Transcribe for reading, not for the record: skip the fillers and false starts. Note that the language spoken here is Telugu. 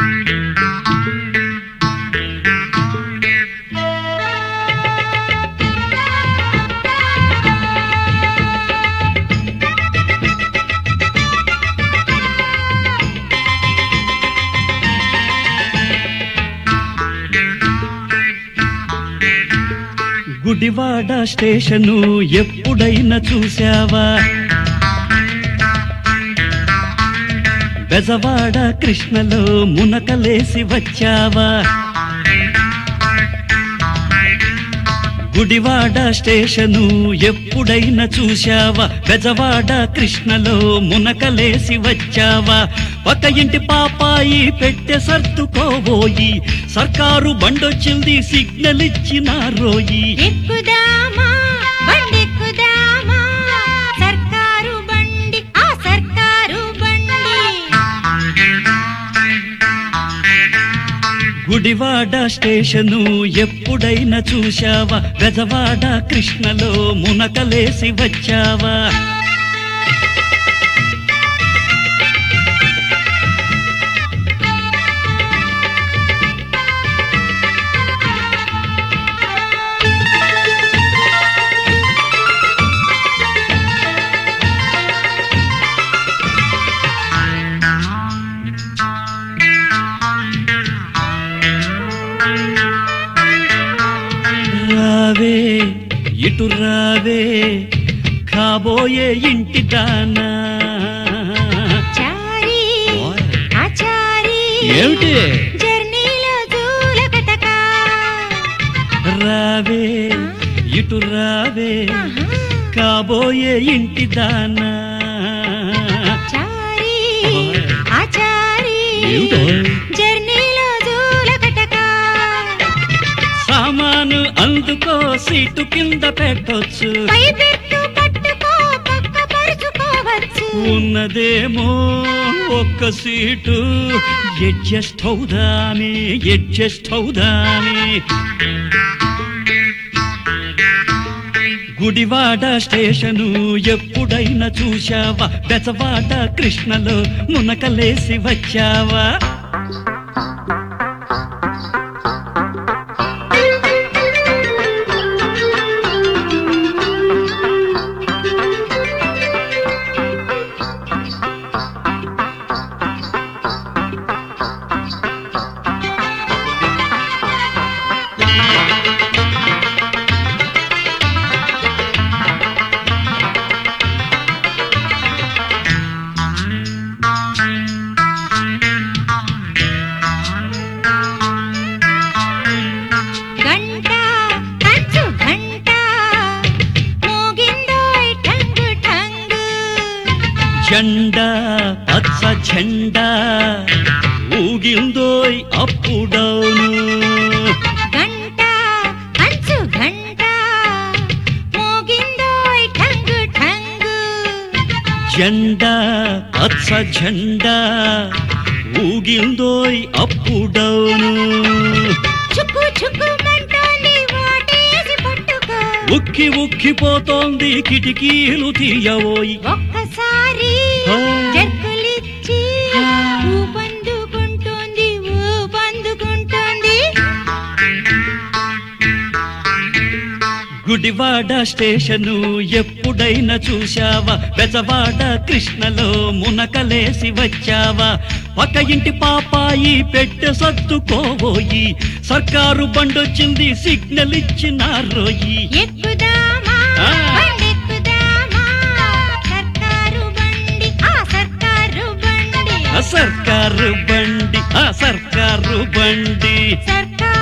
గుడివాడ స్టేషను ఎప్పుడైనా చూశావా? బెజవాడ కృష్ణలో మునకలేసి వచ్చావా? గుడివాడ స్టేషను ఎప్పుడైనా చూశావా? బెజవాడ కృష్ణలో మునకలేసి వచ్చావా? ఒక ఇంటి పాపాయి పెట్టె సర్దుకోబోయి సర్కారు బండొచ్చింది సిగ్నల్ ఇచ్చిన రోయి. ఎక్కుదామా బండెక్కుదామా సర్కారు బండి ఆ సర్కారు బండి. గుడివాడ స్టేషను ఎప్పుడైనా చూశావా? బెజవాడ కృష్ణలో మునకలేసి వచ్చావా? రావే ఇటు రావే కాబోయే ఇంటి దానా. చారి ఆచారి ఏమిటి జర్నీలో దూలకటక. రావే ఇటు రావే కాబోయే ఇంటి దానా. చారి ఆచారి ఏమిటో జర్నీలో దూలకటక. సామాను అందుకో సీటు కింద పెట్టొచ్చు. పైపెట్టు పట్టుకో పక్క పరుచుకోవచ్చు. ఉన్నదేమో ఒక్క సీటు అడ్జస్ట్ అవుదామే అడ్జస్ట్ అవుదామే. గుడివాడ స్టేషను ఎప్పుడైనా చూశావా? బెజవాడ కృష్ణలో మునకలేసి వచ్చావా? గంట కంచు గంట మోగిందోయ్ ఠంగు ఠంగు. జెండా పచ్చ జెండా ఊగిందోయ్ అప్పుడౌను. గంట కంచు గంట మోగిందోయ్ ఠంగు ఠంగు. జెండా పచ్చ జెండా ఊగిందోయ్ అప్పుడౌను. చుక్కు చుక్కు మంటోంది వాటేసి పట్టుకో. ఉక్కి ఉక్కిపోతోంది కిటికీలు తీయవోయి. ఒక్కసారి ఆ. జర్కులిచ్చి ఆ. ఊపందుకుంటోంది ఊపందుకుంటోంది. గుడివాడ స్టేషను ఎప్పుడైనా చూశావా? బెజవాడ కృష్ణలో మునకలేసి వచ్చావా? ఒక ఇంటి పాపాయి పెట్టె సర్దుకోబోయి సర్కారు బండొచ్చింది సిగ్నల్ ఇచ్చిన రోయి. ఎక్కుదామా ఆ. బండెక్కుదామా సర్కారు బండి ఆ సర్కారు బండి. ఆ సర్కారు బండి ఆ సర్కారు బండి. సర్కారు